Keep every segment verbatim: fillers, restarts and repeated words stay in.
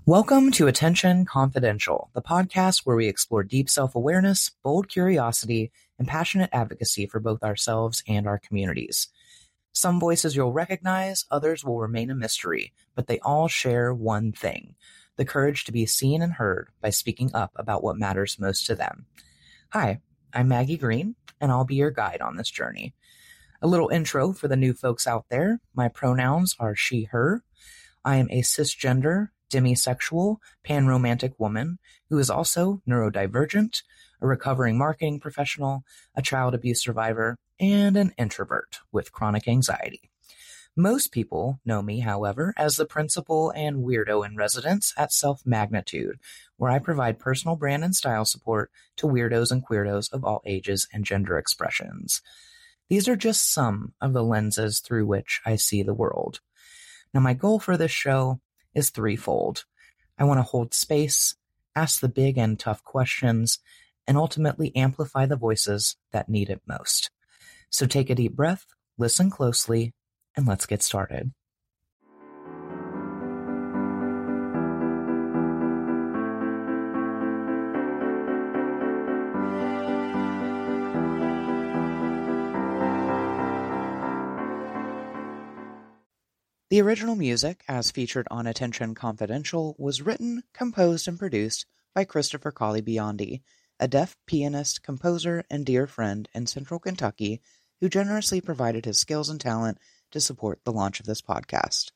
Welcome to Attention Confidential, the podcast where we explore deep self-awareness, bold curiosity, and passionate advocacy for both ourselves and our communities. Some voices you'll recognize, others will remain a mystery, but they all share one thing: the courage to be seen and heard by speaking up about what matters most to them. Hi, I'm Maggie Green, and I'll be your guide on this journey. A little intro for the new folks out there. My pronouns are she, her. I am a cisgender, demisexual, panromantic woman who is also neurodivergent, a recovering marketing professional, a child abuse survivor, and an introvert with chronic anxiety. Most people know me, however, as the principal and weirdo in residence at Self Magnitude, where I provide personal brand and style support to weirdos and queerdos of all ages and gender expressions. These are just some of the lenses through which I see the world. Now, my goal for this show is threefold. I want to hold space, ask the big and tough questions, and ultimately amplify the voices that need it most. So take a deep breath, listen closely, and let's get started. The original music, as featured on Attention Confidential, was written, composed, and produced by Christopher Colley Biondi, a deaf pianist, composer, and dear friend in Central Kentucky who generously provided his skills and talent to support the launch of this podcast.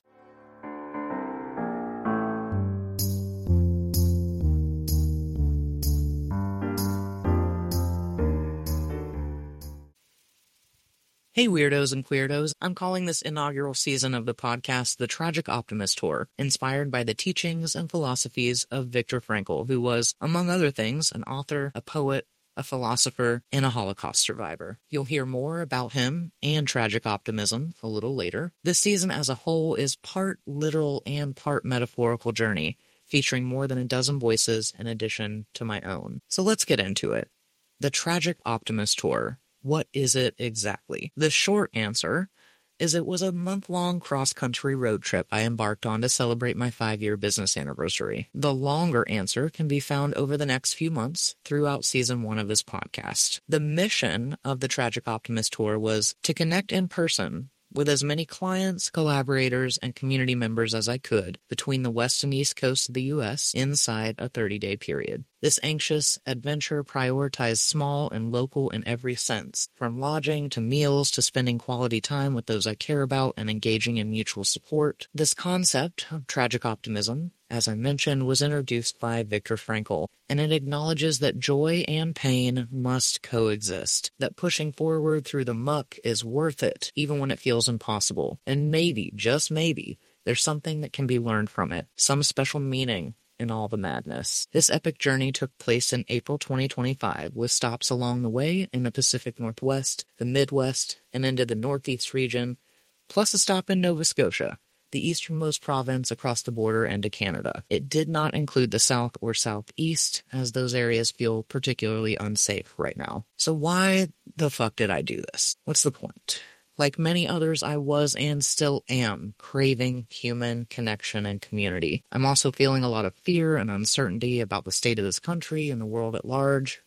Hey weirdos and queerdos, I'm calling this inaugural season of the podcast The Tragic Optimist Tour, inspired by the teachings and philosophies of Viktor Frankl, who was, among other things, an author, a poet, a philosopher, and a Holocaust survivor. You'll hear more about him and tragic optimism a little later. This season as a whole is part literal and part metaphorical journey, featuring more than a dozen voices in addition to my own. So let's get into it. The Tragic Optimist Tour. What is it exactly? The short answer is it was a month-long cross-country road trip I embarked on to celebrate my five-year business anniversary. The longer answer can be found over the next few months throughout season one of this podcast. The mission of the Tragic Optimist Tour was to connect in person with as many clients, collaborators, and community members as I could between the west and east coast of the U S inside a thirty-day period. This anxious adventure prioritized small and local in every sense, from lodging to meals to spending quality time with those I care about and engaging in mutual support. This concept of tragic optimism, as I mentioned, was introduced by Viktor Frankl, and it acknowledges that joy and pain must coexist, that pushing forward through the muck is worth it, even when it feels impossible. And maybe, just maybe, there's something that can be learned from it, some special meaning in all the madness. This epic journey took place in April twenty twenty-five, with stops along the way in the Pacific Northwest, the Midwest, and into the Northeast region, plus a stop in Nova Scotia, the easternmost province across the border into Canada. It did not include the South or Southeast, as those areas feel particularly unsafe right now. So why the fuck did I do this? What's the point? Like many others, I was and still am craving human connection and community. I'm also feeling a lot of fear and uncertainty about the state of this country and the world at large.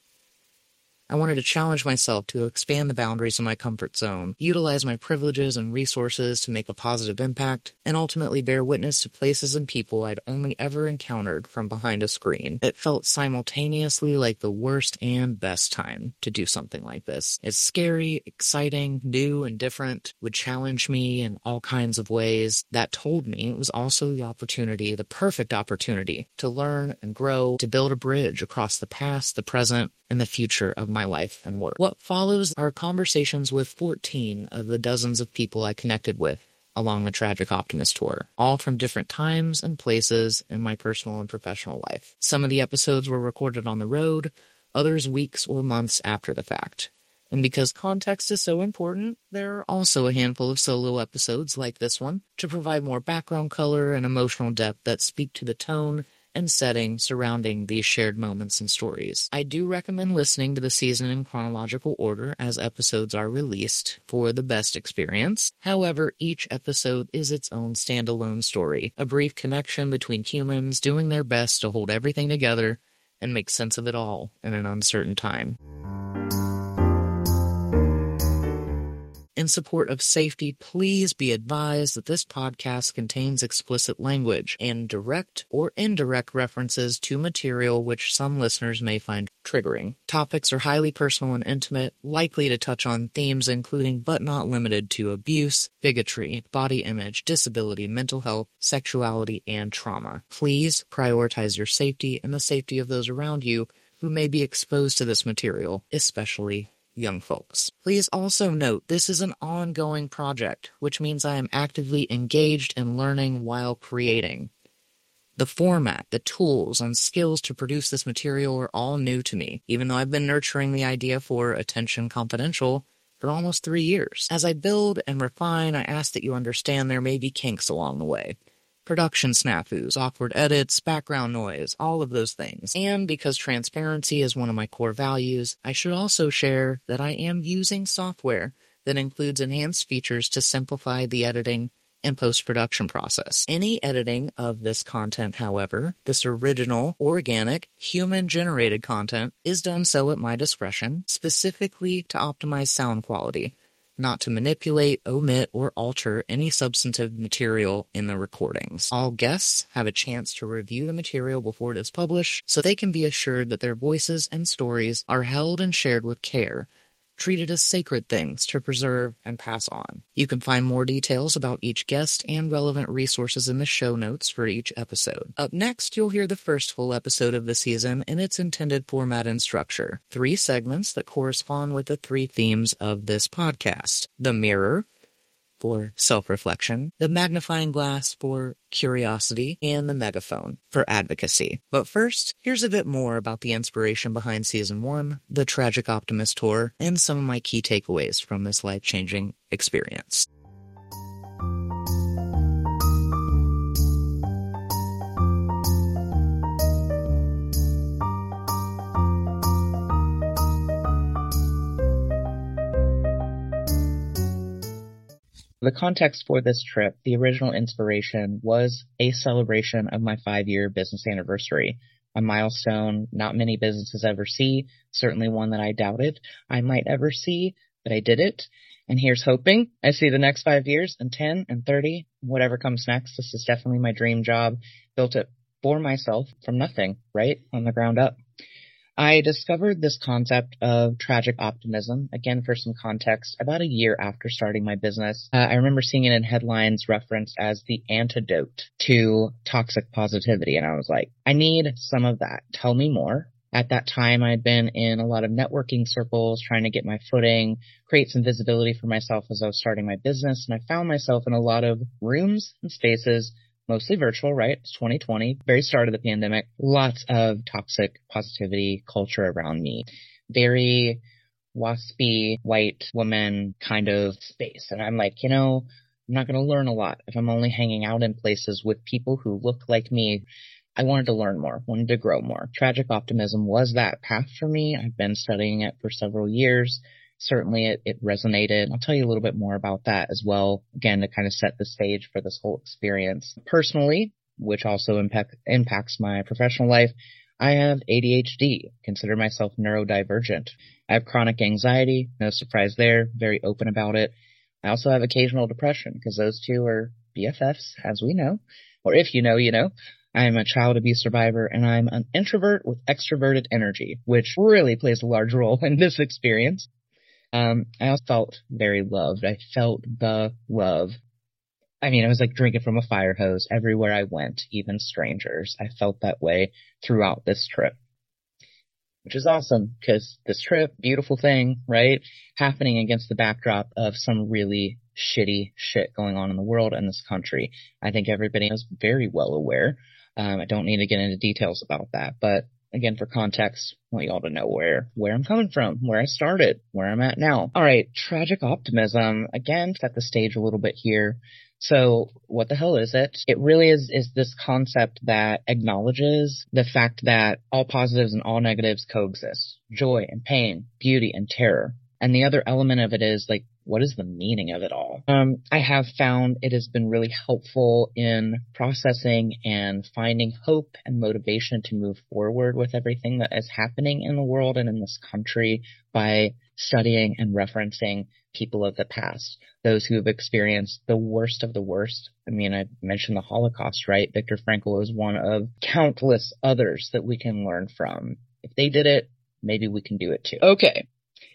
I wanted to challenge myself to expand the boundaries of my comfort zone, utilize my privileges and resources to make a positive impact, and ultimately bear witness to places and people I'd only ever encountered from behind a screen. It felt simultaneously like the worst and best time to do something like this. It's scary, exciting, new, and different, would challenge me in all kinds of ways. That told me it was also the opportunity, the perfect opportunity, to learn and grow, to build a bridge across the past, the present, and the future of my life and work. What follows are conversations with fourteen of the dozens of people I connected with along the Tragic Optimist Tour, all from different times and places in my personal and professional life. Some of the episodes were recorded on the road, others weeks or months after the fact. And because context is so important, there are also a handful of solo episodes like this one to provide more background color and emotional depth that speak to the tone and setting surrounding these shared moments and stories. I do recommend listening to the season in chronological order as episodes are released for the best experience. However, each episode is its own standalone story, a brief connection between humans doing their best to hold everything together and make sense of it all in an uncertain time. In support of safety, please be advised that this podcast contains explicit language and direct or indirect references to material which some listeners may find triggering. Topics are highly personal and intimate, likely to touch on themes including but not limited to abuse, bigotry, body image, disability, mental health, sexuality, and trauma. Please prioritize your safety and the safety of those around you who may be exposed to this material, especially young folks. Please also note this is an ongoing project, which means I am actively engaged in learning while creating. The format, the tools, and skills to produce this material are all new to me, even though I've been nurturing the idea for Attention Confidential for almost three years. As I build and refine, I ask that you understand there may be kinks along the way. Production snafus, awkward edits, background noise, all of those things. And because transparency is one of my core values, I should also share that I am using software that includes enhanced features to simplify the editing and post-production process. Any editing of this content, however, this original, organic, human-generated content, is done so at my discretion, specifically to optimize sound quality, not to manipulate, omit, or alter any substantive material in the recordings. All guests have a chance to review the material before it is published, so they can be assured that their voices and stories are held and shared with care, treated as sacred things to preserve and pass on. You can find more details about each guest and relevant resources in the show notes for each episode. Up next, you'll hear the first full episode of the season in its intended format and structure. Three segments that correspond with the three themes of this podcast. The mirror, for self-reflection, the magnifying glass for curiosity, and the megaphone for advocacy. But first, here's a bit more about the inspiration behind Season one, the Tragic Optimist Tour, and some of my key takeaways from this life-changing experience. The context for this trip, the original inspiration, was a celebration of my five-year business anniversary, a milestone not many businesses ever see, certainly one that I doubted I might ever see, but I did it. And here's hoping I see the next five years and ten and thirty, whatever comes next. This is definitely my dream job, built it for myself from nothing, right, on the ground up. I discovered this concept of tragic optimism, again for some context, about a year after starting my business. Uh, I remember seeing it in headlines referenced as the antidote to toxic positivity, and I was like, I need some of that. Tell me more. At that time, I'd been in a lot of networking circles, trying to get my footing, create some visibility for myself as I was starting my business, and I found myself in a lot of rooms and spaces, mostly virtual, right? It's twenty twenty, very start of the pandemic. Lots of toxic positivity culture around me. Very waspy, white woman kind of space. And I'm like, you know, I'm not going to learn a lot if I'm only hanging out in places with people who look like me. I wanted to learn more, wanted to grow more. Tragic optimism was that path for me. I've been studying it for several years. Certainly it, it resonated. I'll tell you a little bit more about that as well, again, to kind of set the stage for this whole experience. Personally, which also impact, impacts my professional life, I have A D H D, consider myself neurodivergent. I have chronic anxiety, no surprise there, very open about it. I also have occasional depression, because those two are B F Fs, as we know, or if you know, you know. I'm a child abuse survivor, and I'm an introvert with extroverted energy, which really plays a large role in this experience. Um, I also felt very loved. I felt the love. I mean, I was like drinking from a fire hose everywhere I went, even strangers. I felt that way throughout this trip, which is awesome because this trip, beautiful thing, right? Happening against the backdrop of some really shitty shit going on in the world and this country. I think everybody is very well aware. Um, I don't need to get into details about that, but again, for context, I want you all to know where, where I'm coming from, where I started, where I'm at now. All right, tragic optimism. Again, set the stage a little bit here. So what the hell is it? It really is, is this concept that acknowledges the fact that all positives and all negatives coexist. Joy and pain, beauty and terror. And the other element of it is like, what is the meaning of it all? Um, I have found it has been really helpful in processing and finding hope and motivation to move forward with everything that is happening in the world and in this country by studying and referencing people of the past, those who have experienced the worst of the worst. I mean, I mentioned the Holocaust, right? Viktor Frankl is one of countless others that we can learn from. If they did it, maybe we can do it too. Okay.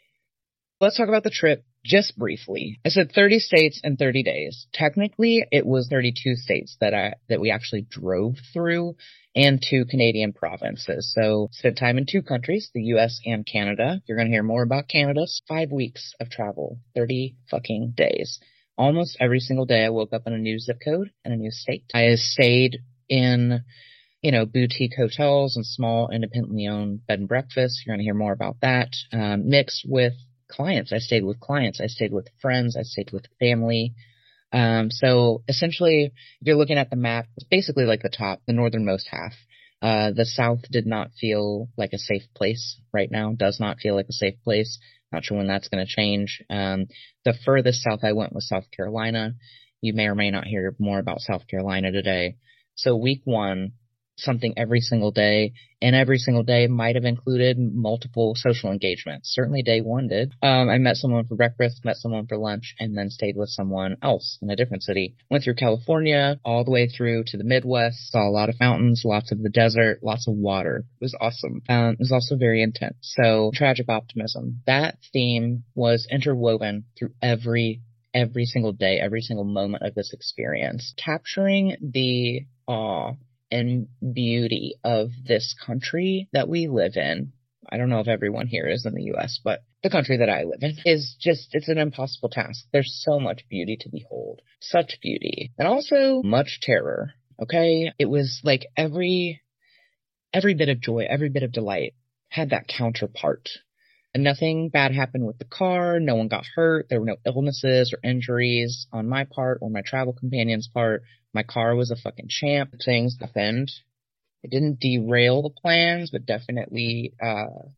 Let's talk about the trip just briefly. I said thirty states in thirty days. Technically, it was thirty-two states that I, that we actually drove through and two Canadian provinces. So spent time in two countries, the U S and Canada. You're going to hear more about Canada. Five weeks of travel, thirty fucking days. Almost every single day I woke up in a new zip code and a new state. I stayed in, you know, boutique hotels and small independently owned bed and breakfasts. You're going to hear more about that. Um, mixed with clients. I stayed with clients. I stayed with friends. I stayed with family. Um, so essentially, if you're looking at the map, it's basically like the top, the northernmost half. Uh, the South did not feel like a safe place right now, does not feel like a safe place. Not sure when that's going to change. Um, the furthest south I went was South Carolina. You may or may not hear more about South Carolina today. So week one, something every single day, and every single day might have included multiple social engagements. Certainly day one did. Um, I met someone for breakfast, met someone for lunch, and then stayed with someone else in a different city. Went through California, all the way through to the Midwest, saw a lot of fountains, lots of the desert, lots of water. It was awesome. Um, it was also very intense. So, tragic optimism. That theme was interwoven through every, every single day, every single moment of this experience. Capturing the awe and beauty of this country that we live in. I don't know if everyone here is in the U S, but the country that I live in is just, it's an impossible task. There's so much beauty to behold. Such beauty. And also much terror. Okay? It was like every, every bit of joy, every bit of delight had that counterpart. And nothing bad happened with the car. No one got hurt. There were no illnesses or injuries on my part or my travel companion's part. My car was a fucking champ. Things happened. It didn't derail the plans, but definitely, uh,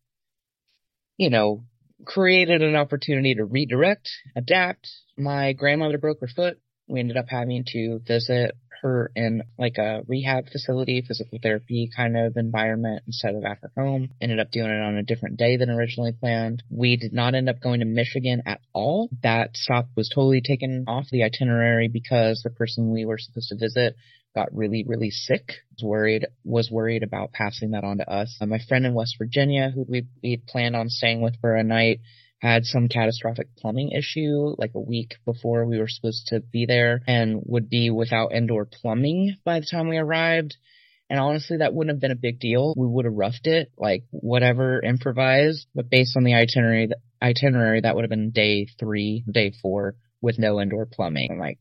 you know, created an opportunity to redirect, adapt. My grandmother broke her foot. We ended up having to visit her in like a rehab facility, physical therapy kind of environment instead of at her home. Ended up doing it on a different day than originally planned. We did not end up going to Michigan at all. That stop was totally taken off the itinerary because the person we were supposed to visit got really, really sick. Was worried, was worried about passing that on to us. Uh, my friend in West Virginia, who we we planned on staying with for a night, had some catastrophic plumbing issue like a week before we were supposed to be there and would be without indoor plumbing by the time we arrived. And honestly, that wouldn't have been a big deal. We would have roughed it, like whatever, improvised. But based on the itinerary, the itinerary, that would have been day three, day four with no indoor plumbing. I'm like,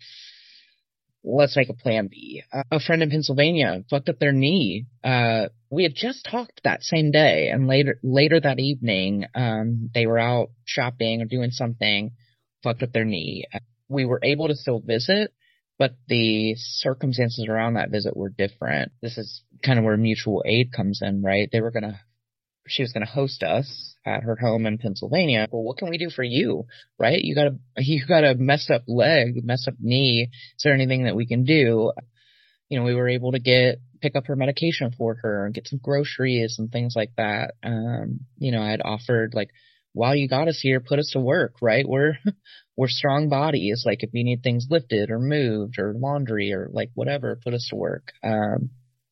let's make a plan B. Uh, a friend in Pennsylvania fucked up their knee. Uh, we had just talked that same day, and later, later that evening, um, they were out shopping or doing something, fucked up their knee. Uh, we were able to still visit, but the circumstances around that visit were different. This is kind of where mutual aid comes in, right? They were gonna, she was gonna host us at her home in Pennsylvania. Well, what can we do for you, right? You got a, you got a messed up leg, messed up knee. Is there anything that we can do? You know, we were able to get, pick up her medication for her and get some groceries and things like that. Um, you know, I had offered like, while you got us here, put us to work, right? We're, we're strong bodies. Like if you need things lifted or moved or laundry or like whatever, put us to work. Um,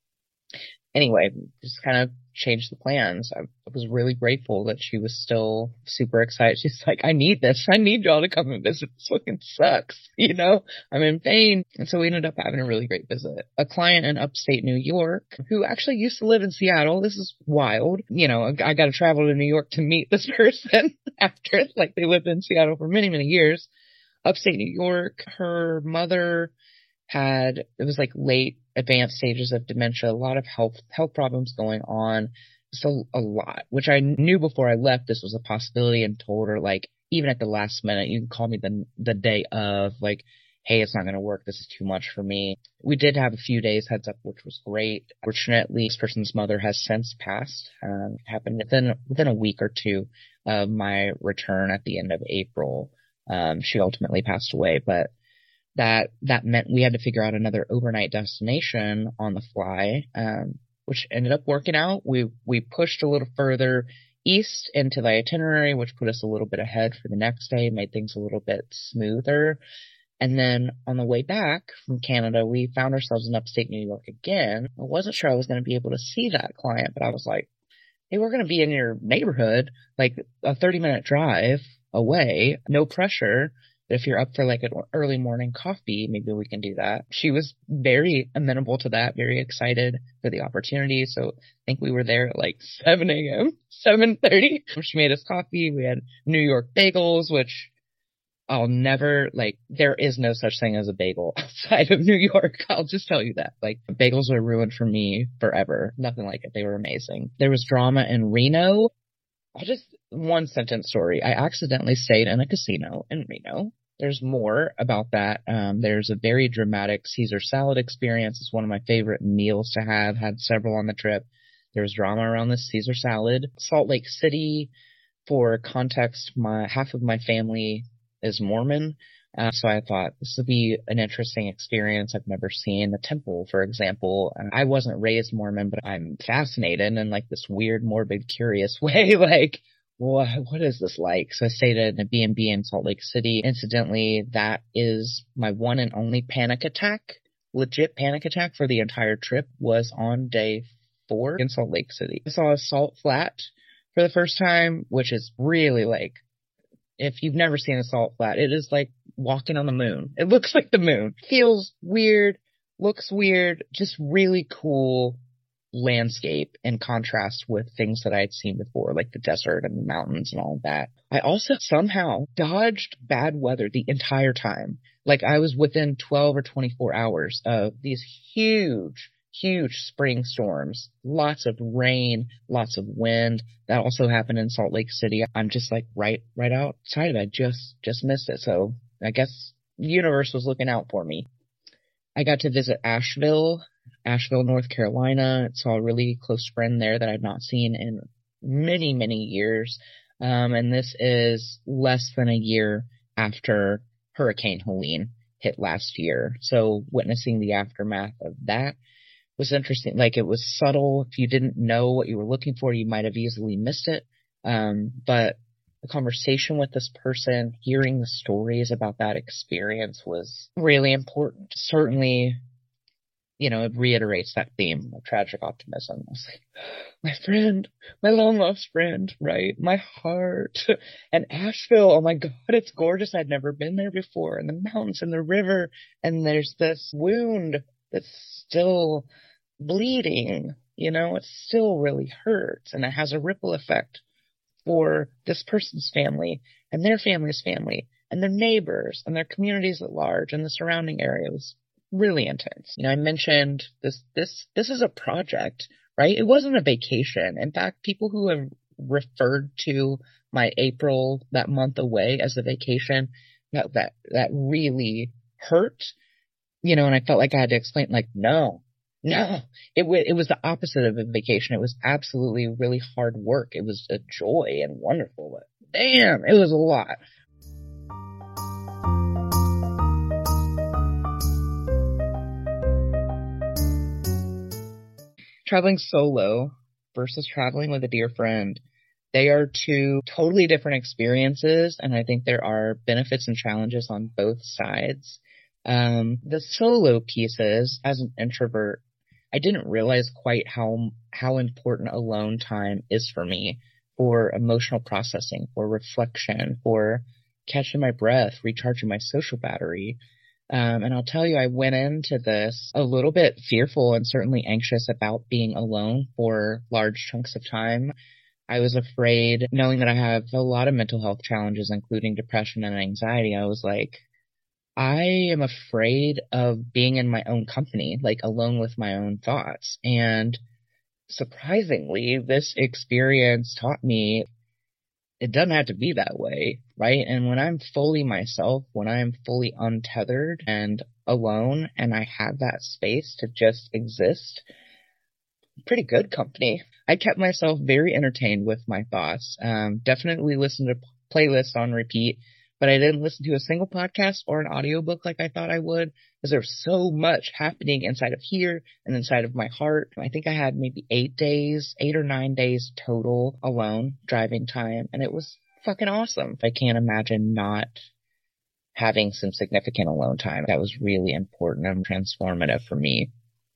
anyway, just kind of changed the plans. I was really grateful that she was still super excited. She's like, I need this. I need y'all to come and visit. This fucking sucks. You know, I'm in pain. And so we ended up having a really great visit. A client in upstate New York who actually used to live in Seattle. This is wild. You know, I got to travel to New York to meet this person after like they lived in Seattle for many, many years. Upstate New York, her mother had, it was like late advanced stages of dementia, a lot of health, health problems going on. So a lot, which I knew before I left, this was a possibility and told her like, even at the last minute, you can call me the, the day of like, hey, it's not going to work. This is too much for me. We did have a few days heads up, which was great. Fortunately, this person's mother has since passed. Um, it happened within, within a week or two of my return at the end of April. Um, she ultimately passed away, but that, that meant we had to figure out another overnight destination on the fly, um, which ended up working out. We, we pushed a little further east into the itinerary, which put us a little bit ahead for the next day, made things a little bit smoother. And then on the way back from Canada, we found ourselves in upstate New York again. I wasn't sure I was going to be able to see that client, but I was like, hey, we're going to be in your neighborhood, like a thirty minute drive away, no pressure. But if you're up for like an early morning coffee, maybe we can do that. She was very amenable to that, very excited for the opportunity. So I think we were there at like seven a.m., seven thirty. She made us coffee. We had New York bagels, which I'll never, like, there is no such thing as a bagel outside of New York. I'll just tell you that. Like, bagels were ruined for me forever. Nothing like it. They were amazing. There was drama in Reno. I'll just, one sentence story. I accidentally stayed in a casino in Reno. There's more about that. Um, there's a very dramatic Caesar salad experience. It's one of my favorite meals to have. Had several on the trip. There's drama around this Caesar salad. Salt Lake City, for context, my half of my family is Mormon. Uh, so I thought this would be an interesting experience I've never seen. The temple, for example. Uh, I wasn't raised Mormon, but I'm fascinated in like this weird, morbid, curious way. Like, what, what is this like? So I stayed in a B and B in Salt Lake City. Incidentally, that is my one and only panic attack. Legit panic attack for the entire trip was on day four in Salt Lake City. I saw a salt flat for the first time, which is really like, if you've never seen a salt flat, it is like walking on the moon. It looks like the moon. Feels weird, looks weird, just really cool landscape in contrast with things that I had seen before, like the desert and the mountains and all of that. I also somehow dodged bad weather the entire time. Like I was within twelve or twenty-four hours of these huge Huge spring storms, lots of rain, lots of wind. That also happened in Salt Lake City. I'm just like right, right outside of it. I just, just missed it. So I guess the universe was looking out for me. I got to visit Asheville, Asheville, North Carolina. Saw a really close friend there that I've not seen in many, many years. Um, and this is less than a year after Hurricane Helene hit last year. So witnessing the aftermath of that was interesting. Like, it was subtle. If you didn't know what you were looking for, you might have easily missed it. Um, but the conversation with this person, hearing the stories about that experience was really important. Certainly, you know, it reiterates that theme of tragic optimism. I was like, my friend, my long lost friend, right? My heart. And Asheville, oh my God, it's gorgeous. I'd never been there before. And the mountains and the river. And there's this wound that's still bleeding, you know, it still really hurts, and it has a ripple effect for this person's family and their family's family and their neighbors and their communities at large and the surrounding area. It was really intense. You know, I mentioned this, this, this is a project, right? It wasn't a vacation. In fact, people who have referred to my April, that month away, as a vacation, that, that, that really hurt, you know, and I felt like I had to explain, like, no, no, it, w- it was the opposite of a vacation. It was absolutely really hard work. It was a joy and wonderful, but damn, it was a lot. Traveling solo versus traveling with a dear friend, they are two totally different experiences, and I think there are benefits and challenges on both sides. Um, the solo pieces, as an introvert, I didn't realize quite how how important alone time is for me, for emotional processing, for reflection, for catching my breath, recharging my social battery. Um, and I'll tell you, I went into this a little bit fearful and certainly anxious about being alone for large chunks of time. I was afraid, knowing that I have a lot of mental health challenges, including depression and anxiety. I was like, I am afraid of being in my own company, like alone with my own thoughts. And surprisingly, this experience taught me it doesn't have to be that way, right? And when I'm fully myself, when I'm fully untethered and alone, and I have that space to just exist, pretty good company. I kept myself very entertained with my thoughts. Um, definitely listened to playlists on repeat, but I didn't listen to a single podcast or an audiobook like I thought I would, because there's so much happening inside of here and inside of my heart. I think I had maybe eight days, eight or nine days total alone driving time, and it was fucking awesome. I can't imagine not having some significant alone time. That was really important and transformative for me.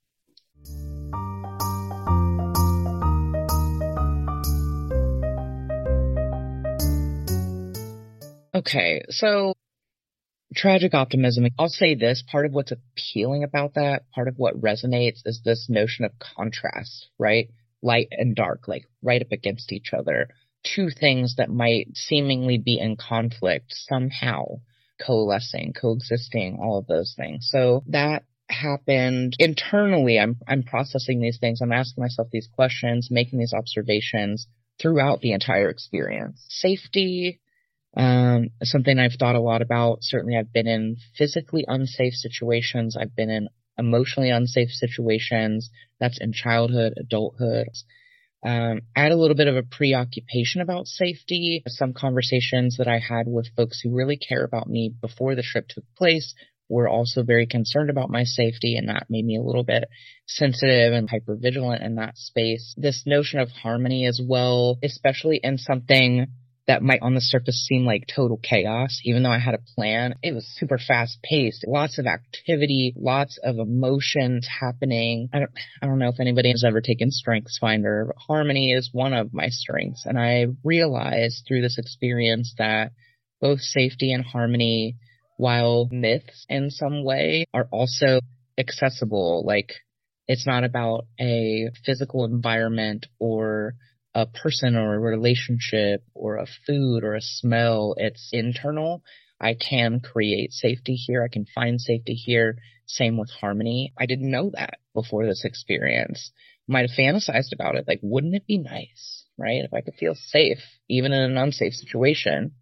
Okay, so tragic optimism. I'll say this, part of what's appealing about that, part of what resonates is this notion of contrast, right? Light and dark, like right up against each other. Two things that might seemingly be in conflict, somehow coalescing, coexisting, all of those things. So that happened internally. I'm, I'm processing these things. I'm asking myself these questions, making these observations throughout the entire experience. Safety, Um, something I've thought a lot about. Certainly I've been in physically unsafe situations. I've been in emotionally unsafe situations. That's in childhood, adulthood. Um, I had a little bit of a preoccupation about safety. Some conversations that I had with folks who really care about me before the trip took place were also very concerned about my safety, and that made me a little bit sensitive and hypervigilant in that space. This notion of harmony as well, especially in something that might on the surface seem like total chaos, even though I had a plan. It was super fast paced, lots of activity, lots of emotions happening. I don't, I don't know if anybody has ever taken StrengthsFinder, but harmony is one of my strengths. And I realized through this experience that both safety and harmony, while myths in some way, are also accessible. Like, it's not about a physical environment or a person or a relationship or a food or a smell. It's internal. I can create safety here. I can find safety here. Same with harmony. I didn't know that before this experience. Might have fantasized about it. Like, wouldn't it be nice, right? If I could feel safe, even in an unsafe situation.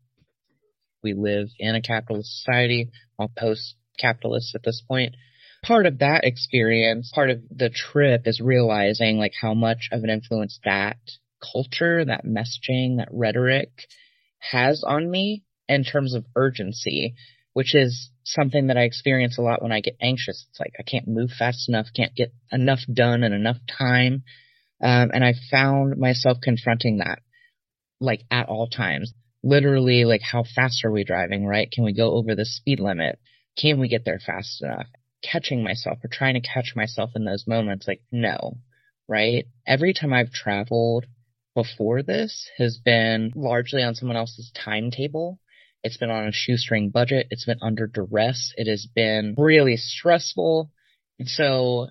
We live in a capitalist society, all post-capitalist at this point. Part of that experience, part of the trip is realizing like how much of an influence that culture, that messaging, that rhetoric has on me in terms of urgency, which is something that I experience a lot when I get anxious. It's like I can't move fast enough, can't get enough done in enough time. Um, and I found myself confronting that like at all times. Literally, like, how fast are we driving, right? Can we go over the speed limit? Can we get there fast enough? Catching myself or trying to catch myself in those moments, like, no, right? Every time I've traveled before this has been largely on someone else's timetable. It's been on a shoestring budget. It's been under duress. It has been really stressful. And so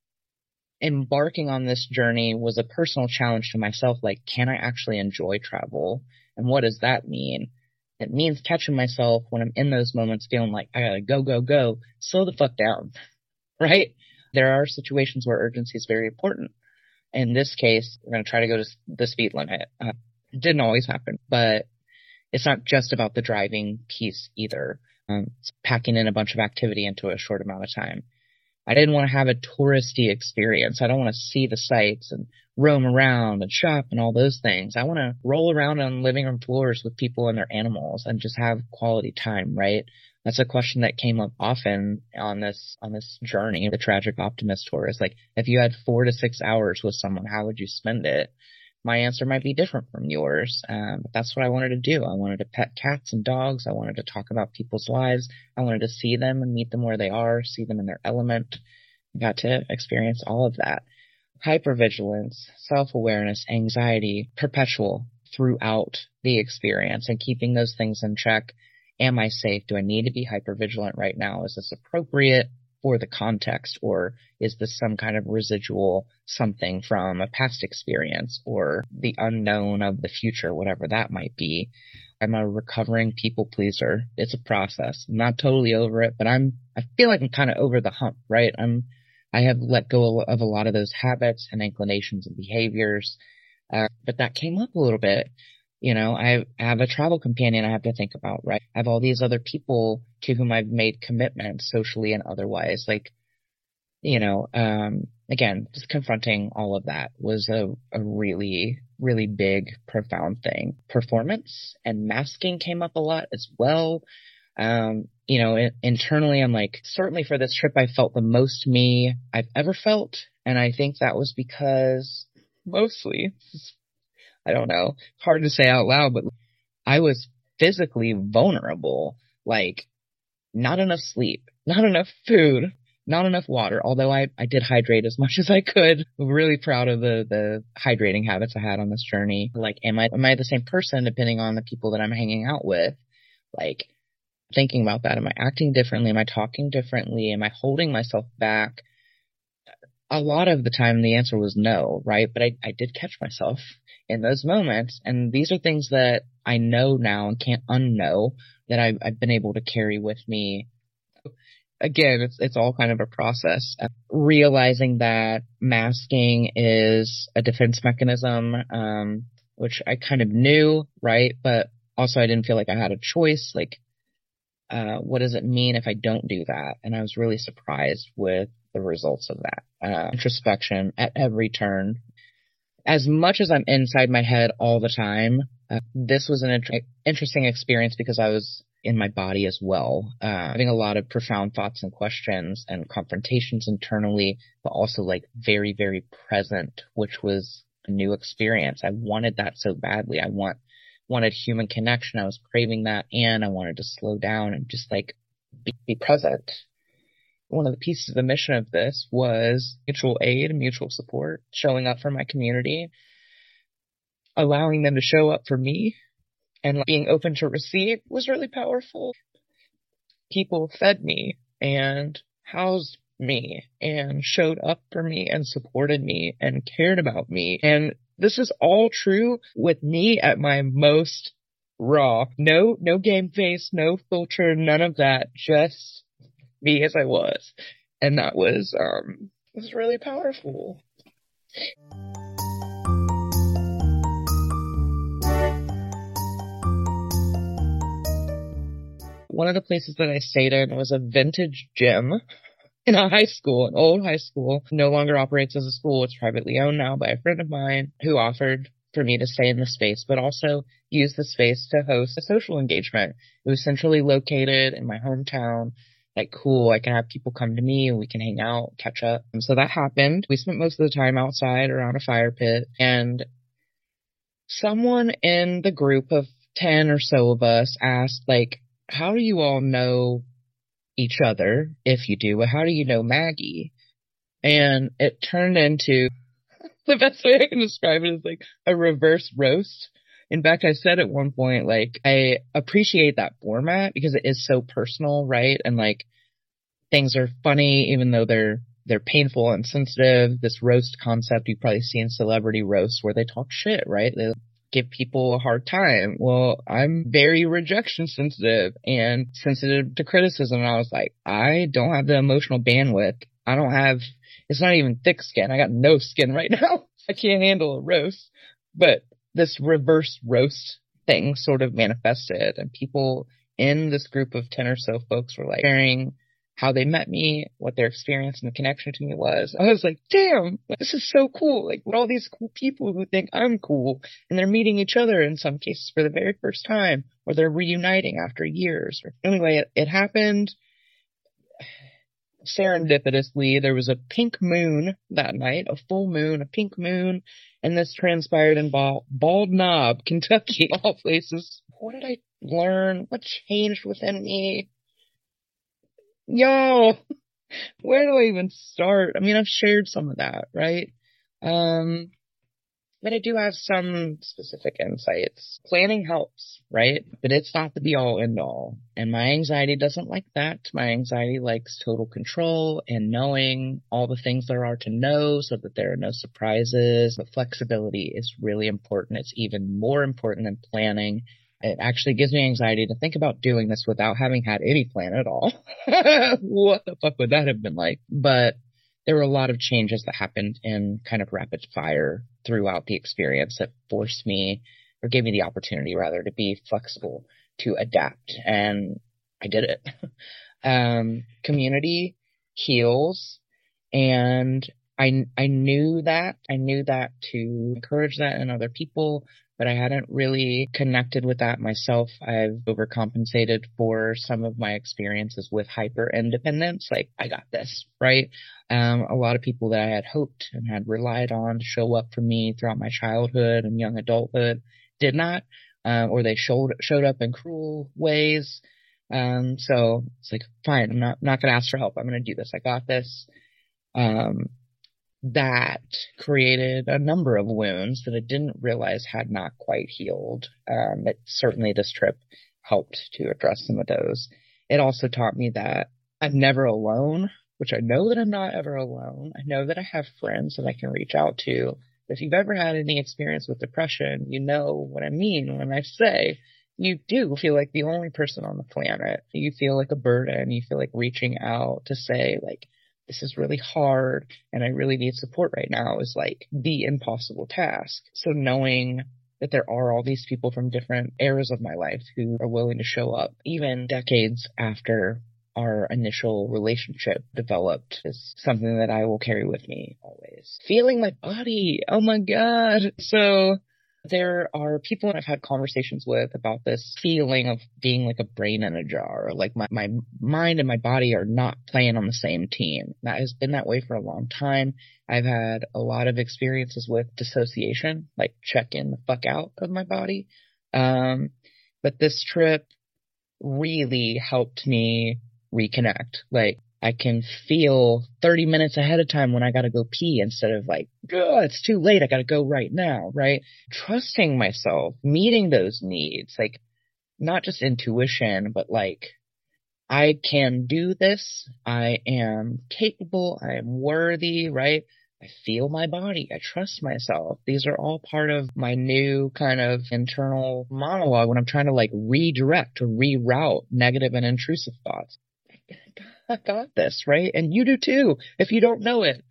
embarking on this journey was a personal challenge to myself. Like, can I actually enjoy travel? And what does that mean? It means catching myself when I'm in those moments feeling like I gotta go, go, go. Slow the fuck down, right? There are situations where urgency is very important. In this case, we're going to try to go to the speed limit. Uh, it didn't always happen, but it's not just about the driving piece either. Um, it's packing in a bunch of activity into a short amount of time. I didn't want to have a touristy experience. I don't want to see the sights and roam around and shop and all those things. I want to roll around on living room floors with people and their animals and just have quality time, right? That's a question that came up often on this on this journey, the Tragic Optimist Tour. Is like, if you had four to six hours with someone, how would you spend it? My answer might be different from yours, um, but that's what I wanted to do. I wanted to pet cats and dogs. I wanted to talk about people's lives. I wanted to see them and meet them where they are, see them in their element. I got to experience all of that. Hypervigilance, self-awareness, anxiety, perpetual throughout the experience, and keeping those things in check. Am I safe? Do I need to be hypervigilant right now? Is this appropriate for the context, or is this some kind of residual something from a past experience or the unknown of the future, whatever that might be? I'm a recovering people pleaser. It's a process. I'm not totally over it, but I'm, I feel like I'm kind of over the hump, right? I'm, I have let go of a lot of those habits and inclinations and behaviors. Uh, but that came up a little bit. You know, I have a travel companion I have to think about, right? I have all these other people to whom I've made commitments socially and otherwise. Like, you know, um, again, just confronting all of that was a, a really, really big, profound thing. Performance and masking came up a lot as well. Um, you know, in, internally, I'm like, certainly for this trip, I felt the most me I've ever felt. And I think that was because mostly, I don't know, hard to say out loud, but I was physically vulnerable. Like, not enough sleep, not enough food, not enough water. Although I, I did hydrate as much as I could. I'm really proud of the, the hydrating habits I had on this journey. Like, am I, am I the same person depending on the people that I'm hanging out with? Like, thinking about that. Am I acting differently? Am I talking differently? Am I holding myself back? A lot of the time the answer was no, right? But I, I did catch myself in those moments. And these are things that I know now and can't unknow that I've, I've been able to carry with me. Again, it's, it's all kind of a process. Realizing that masking is a defense mechanism, um, which I kind of knew, right? But also I didn't feel like I had a choice. Like, uh, what does it mean if I don't do that? And I was really surprised with the results of that. Uh, introspection at every turn. As much as I'm inside my head all the time, uh, this was an int- interesting experience because I was in my body as well, uh, having a lot of profound thoughts and questions and confrontations internally, but also like very, very present, which was a new experience. I wanted that so badly. I want wanted human connection. I was craving that, and I wanted to slow down and just like be, be present. One of the pieces of the mission of this was mutual aid and mutual support, showing up for my community, allowing them to show up for me, and being open to receive was really powerful. People fed me and housed me and showed up for me and supported me and cared about me. And this is all true with me at my most raw. No, no game face, no filter, none of that. Just me as I was. And that was, um, was really powerful. One of the places that I stayed in was a vintage gym in a high school, an old high school. No longer operates as a school. It's privately owned now by a friend of mine who offered for me to stay in the space, but also use the space to host a social engagement. It was centrally located in my hometown. Like, cool, I can have people come to me and we can hang out, catch up. And so that happened. We spent most of the time outside around a fire pit, and someone in the group of ten or so of us asked, like, how do you all know each other? If you do, how do you know Maggie? And it turned into, the best way I can describe it is like a reverse roast. In fact, I said at one point, like, I appreciate that format because it is so personal, right? And like, things are funny, even though they're, they're painful and sensitive. This roast concept you've probably seen celebrity roasts where they talk shit, right? They give people a hard time. Well, I'm very rejection sensitive and sensitive to criticism. And I was like, I don't have the emotional bandwidth. I don't have, it's not even thick skin. I got no skin right now. I can't handle a roast. But this reverse roast thing sort of manifested, and people in this group of ten or so folks were like sharing how they met me, what their experience and the connection to me was. I was like, damn, this is so cool. Like, all these cool people who think I'm cool, and they're meeting each other in some cases for the very first time, or they're reuniting after years. Anyway, it, it happened serendipitously. There was a pink moon that night, a full moon, a pink moon, and this transpired in Bald, Bald Knob, Kentucky, of all places. What did I learn? What changed within me? Yo, where do I even start? I mean, I've shared some of that, right? Um, but I do have some specific insights. Planning helps, right? But it's not the be all end all. And my anxiety doesn't like that. My anxiety likes total control and knowing all the things there are to know so that there are no surprises. But flexibility is really important. It's even more important than planning. It actually gives me anxiety to think about doing this without having had any plan at all. What the fuck would that have been like? But there were a lot of changes that happened in kind of rapid fire throughout the experience that forced me or gave me the opportunity rather to be flexible, to adapt. And I did it. um, community heals. And I, I knew that, I knew that to encourage that in other people, but I hadn't really connected with that myself. I've overcompensated for some of my experiences with hyper independence. Like, I got this, right? Um, a lot of people that I had hoped and had relied on to show up for me throughout my childhood and young adulthood did not, um, or they showed, showed up in cruel ways. Um, so it's like, fine, I'm not, not going to ask for help. I'm going to do this. I got this. Um, that created a number of wounds that I didn't realize had not quite healed. Um, but certainly this trip helped to address some of those. It also taught me that I'm never alone, which I know that I'm not ever alone. I know that I have friends that I can reach out to. If you've ever had any experience with depression, you know what I mean when I say you do feel like the only person on the planet. You feel like a burden. You feel like reaching out to say, like, this is really hard and I really need support right now is like the impossible task. So knowing that there are all these people from different eras of my life who are willing to show up, even decades after our initial relationship developed, is something that I will carry with me always. Feeling my body. Oh my God. So there are people I've had conversations with about this feeling of being like a brain in a jar, like my, my mind and my body are not playing on the same team. That has been that way for a long time. I've had a lot of experiences with dissociation, like checking the fuck out of my body. Um, but this trip really helped me reconnect. Like, I can feel thirty minutes ahead of time when I gotta go pee instead of like, oh, it's too late, I gotta go right now, right? Trusting myself, meeting those needs, like not just intuition, but like, I can do this, I am capable, I am worthy, right? I feel my body, I trust myself. These are all part of my new kind of internal monologue when I'm trying to like redirect or reroute negative and intrusive thoughts. I got this, right? And you do too. If you don't know it,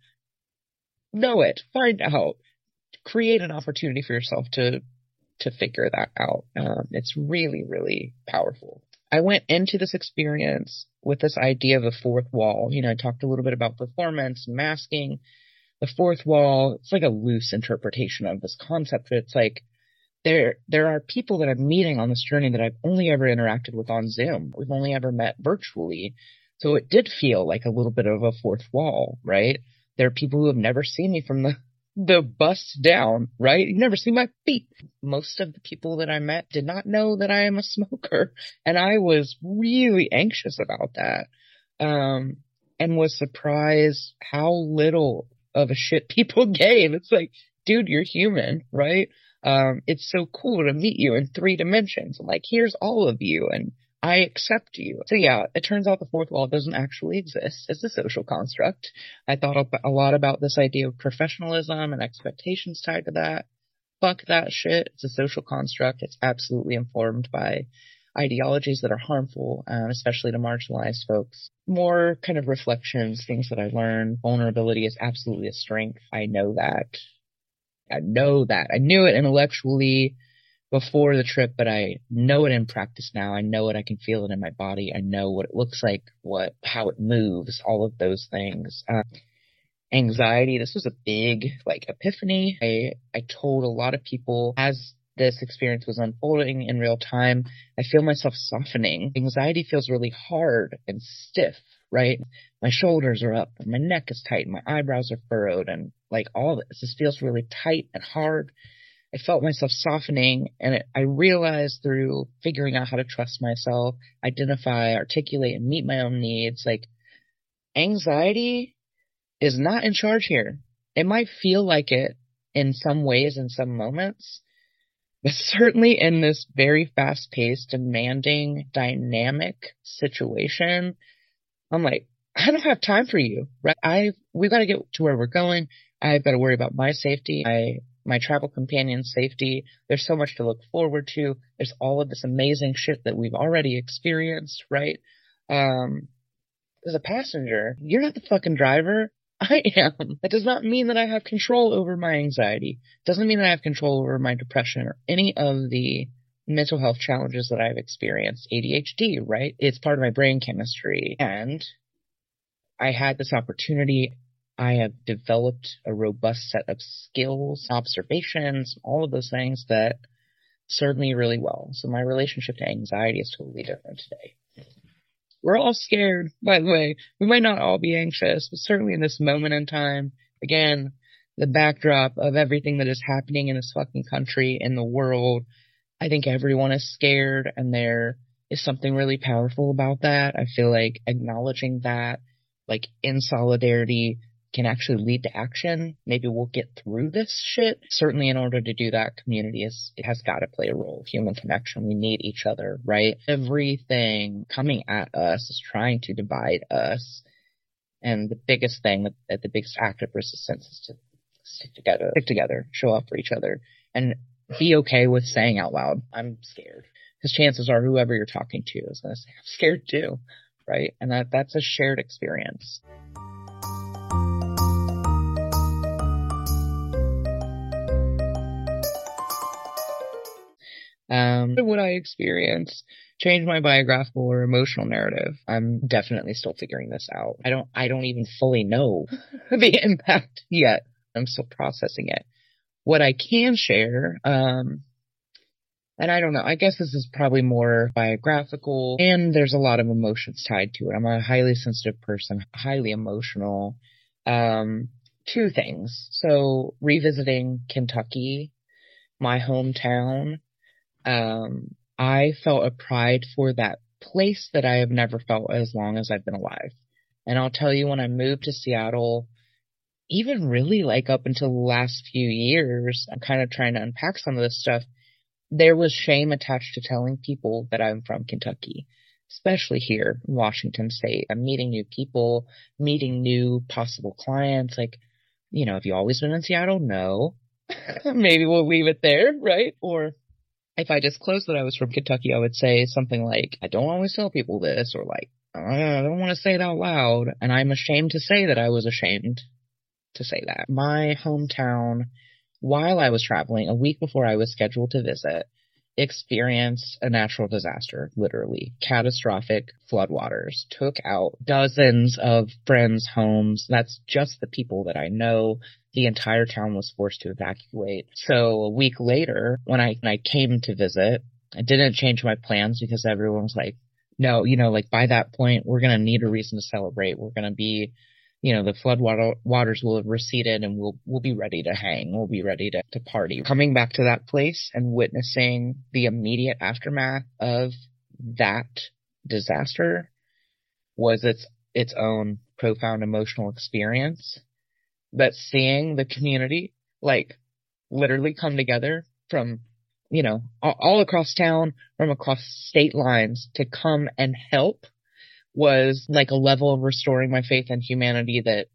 know it, find out, create an opportunity for yourself to, to figure that out. Um, it's really, really powerful. I went into this experience with this idea of the fourth wall. You know, I talked a little bit about performance, masking. The fourth wall, it's like a loose interpretation of this concept, but it's like, there, there are people that I'm meeting on this journey that I've only ever interacted with on Zoom. We've only ever met virtually. So it did feel like a little bit of a fourth wall, right? There are people who have never seen me from the, the bust down, right? You've never seen my feet. Most of the people that I met did not know that I am a smoker. And I was really anxious about that. Um, and was surprised how little of a shit people gave. It's like, dude, you're human, right? Um, it's so cool to meet you in three dimensions. I'm like, here's all of you. And I accept you. So yeah, it turns out the fourth wall doesn't actually exist. It's a social construct. I thought a lot about this idea of professionalism and expectations tied to that. Fuck that shit. It's a social construct. It's absolutely informed by ideologies that are harmful, um, especially to marginalized folks. More kind of reflections, things that I learned. Vulnerability is absolutely a strength. I know that. I know that. I knew it intellectually before the trip, but I know it in practice now. I know it. I can feel it in my body. I know what it looks like, what, how it moves, all of those things. Uh, anxiety. This was a big, like, epiphany. I, I told a lot of people as this experience was unfolding in real time, I feel myself softening. Anxiety feels really hard and stiff, right? My shoulders are up, my neck is tight, my eyebrows are furrowed, and like all this, this feels really tight and hard. I felt myself softening, and it, I realized through figuring out how to trust myself, identify, articulate, and meet my own needs, like, anxiety is not in charge here. It might feel like it in some ways, in some moments, but certainly in this very fast-paced, demanding, dynamic situation, I'm like, I don't have time for you, right? I, we've got to get to where we're going. I've got to worry about my safety. I, my travel companion's safety. There's so much to look forward to. There's all of this amazing shit that we've already experienced, right? Um, as a passenger, you're not the fucking driver. I am. That does not mean that I have control over my anxiety. It doesn't mean that I have control over my depression or any of the mental health challenges that I've experienced. A D H D, right? It's part of my brain chemistry. And I had this opportunity. I have developed a robust set of skills, observations, all of those things that serve me really well. So my relationship to anxiety is totally different today. We're all scared, by the way. We might not all be anxious, but certainly in this moment in time, again, the backdrop of everything that is happening in this fucking country, in the world, I think everyone is scared, and there is something really powerful about that. I feel like acknowledging that, like, in solidarity, can actually lead to action. Maybe we'll get through this shit. Certainly in order to do that, community is, it has got to play a role. Human connection. We need each other, right? Everything coming at us is trying to divide us. And the biggest thing, that, that the biggest act of resistance is to stick together, stick together, show up for each other, and be okay with saying out loud, I'm scared. Because chances are whoever you're talking to is going to say, I'm scared too, right? And that that's a shared experience. Um, what I experience changed my biographical or emotional narrative. I'm definitely still figuring this out. I don't, I don't even fully know the impact yet. I'm still processing it. What I can share, um, and I don't know, I guess this is probably more biographical, and there's a lot of emotions tied to it. I'm a highly sensitive person, highly emotional. Um, two things. So revisiting Kentucky, my hometown, Um, I felt a pride for that place that I have never felt as long as I've been alive. And I'll tell you, when I moved to Seattle, even really like up until the last few years, I'm kind of trying to unpack some of this stuff. There was shame attached to telling people that I'm from Kentucky, especially here in Washington State. I'm meeting new people, meeting new possible clients. Like, you know, have you always been in Seattle? No. Maybe we'll leave it there, right? Or if I disclosed that I was from Kentucky, I would say something like, I don't always tell people this, or like, I don't want to say it out loud, and I'm ashamed to say that I was ashamed to say that. My hometown, while I was traveling, a week before I was scheduled to visit, experienced a natural disaster, literally. Catastrophic floodwaters took out dozens of friends' homes. That's just the people that I know. The entire town was forced to evacuate. So a week later, when I, when I came to visit, I didn't change my plans because everyone was like, no, you know, like by that point, we're going to need a reason to celebrate. We're going to be, you know, the flood water, waters will have receded, and we'll, we'll be ready to hang. We'll be ready to, to party. Coming back to that place and witnessing the immediate aftermath of that disaster was its, its own profound emotional experience. But seeing the community, like, literally come together from, you know, all, all across town, from across state lines to come and help was like a level of restoring my faith in humanity that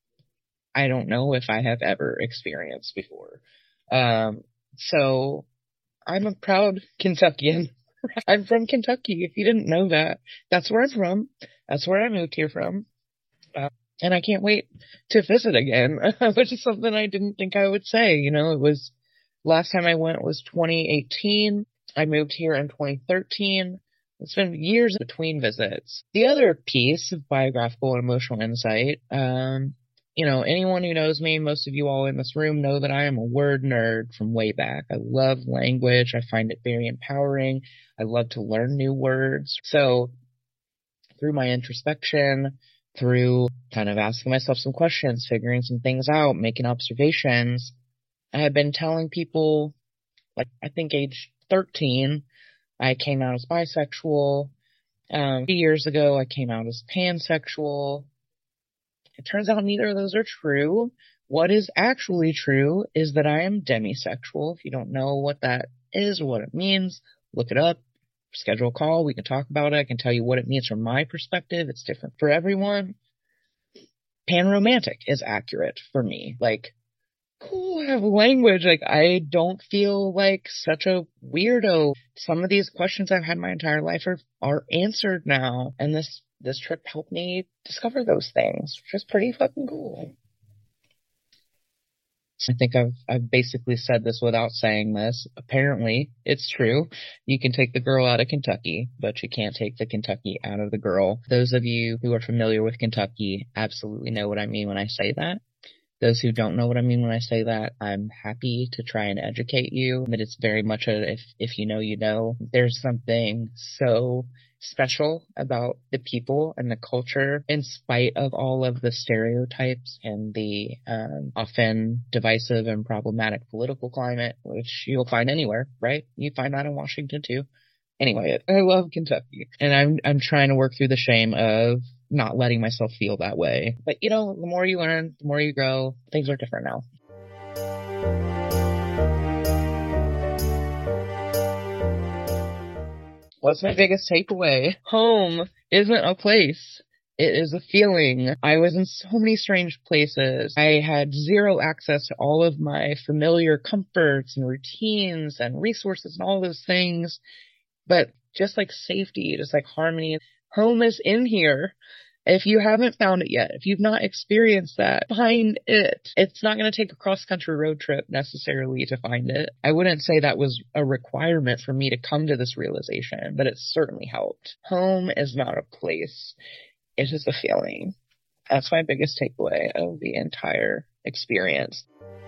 I don't know if I have ever experienced before. Um, so I'm a proud Kentuckian. I'm from Kentucky. If you didn't know that, that's where I'm from. That's where I moved here from. Uh, and I can't wait to visit again, which is something I didn't think I would say. You know, it was, last time I went was twenty eighteen. I moved here in twenty thirteen. It's been years between visits. The other piece of biographical and emotional insight, um, you know, anyone who knows me, most of you all in this room know that I am a word nerd from way back. I love language. I find it very empowering. I love to learn new words. So through my introspection, through kind of asking myself some questions, figuring some things out, making observations, I have been telling people, like, I think age thirteen, I came out as bisexual. Um, two years ago, I came out as pansexual. It turns out neither of those are true. What is actually true is that I am demisexual. If you don't know what that is or what it means, look it up. Schedule a call. We can talk about it. I can tell you what it means from my perspective. It's different for everyone. Panromantic is accurate for me. Like, cool, I have language. Like, I don't feel like such a weirdo. Some of these questions I've had my entire life are, are answered now. And this this trip helped me discover those things, which is pretty fucking cool. I think I've I've basically said this without saying this. Apparently, it's true. You can take the girl out of Kentucky, but you can't take the Kentucky out of the girl. Those of you who are familiar with Kentucky absolutely know what I mean when I say that. Those who don't know what I mean when I say that, I'm happy to try and educate you. But it's very much a if if you know, you know. There's something so special about the people and the culture, in spite of all of the stereotypes and the um, often divisive and problematic political climate, which you'll find anywhere, right? You find that in Washington too. Anyway, I love Kentucky, and I'm I'm trying to work through the shame of not letting myself feel that way. But you know, the more you learn, the more you grow. Things are different now. What's my biggest takeaway? Home isn't a place. It is a feeling. I was in so many strange places. I had zero access to all of my familiar comforts and routines and resources and all those things. But just like safety, just like harmony, home is in here. If you haven't found it yet, if you've not experienced that, find it. It's not going to take a cross-country road trip necessarily to find it. I wouldn't say that was a requirement for me to come to this realization, but it certainly helped. Home is not a place. It is a feeling. That's my biggest takeaway of the entire experience.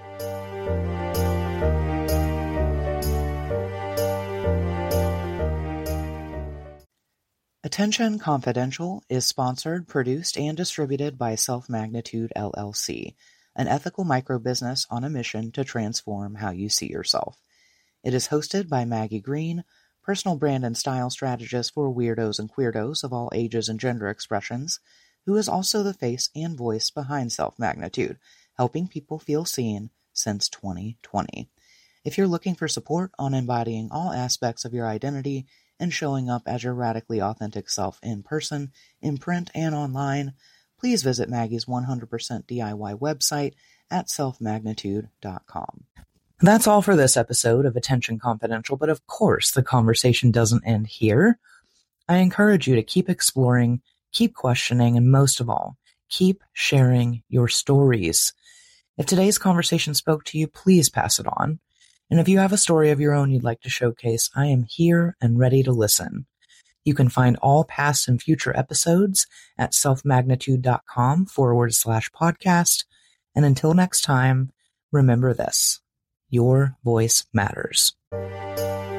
Attention Confidential is sponsored, produced, and distributed by Self Magnitude L L C, an ethical microbusiness on a mission to transform how you see yourself. It is hosted by Maggie Green, personal brand and style strategist for weirdos and queerdos of all ages and gender expressions, who is also the face and voice behind Self Magnitude, helping people feel seen since twenty twenty. If you're looking for support on embodying all aspects of your identity and showing up as your radically authentic self in person, in print, and online, please visit Maggie's one hundred percent D I Y website at self magnitude dot com. That's all for this episode of Attention Confidential, but of course the conversation doesn't end here. I encourage you to keep exploring, keep questioning, and most of all, keep sharing your stories. If today's conversation spoke to you, please pass it on. And if you have a story of your own you'd like to showcase, I am here and ready to listen. You can find all past and future episodes at selfmagnitude.com forward slash podcast. And until next time, remember this: your voice matters.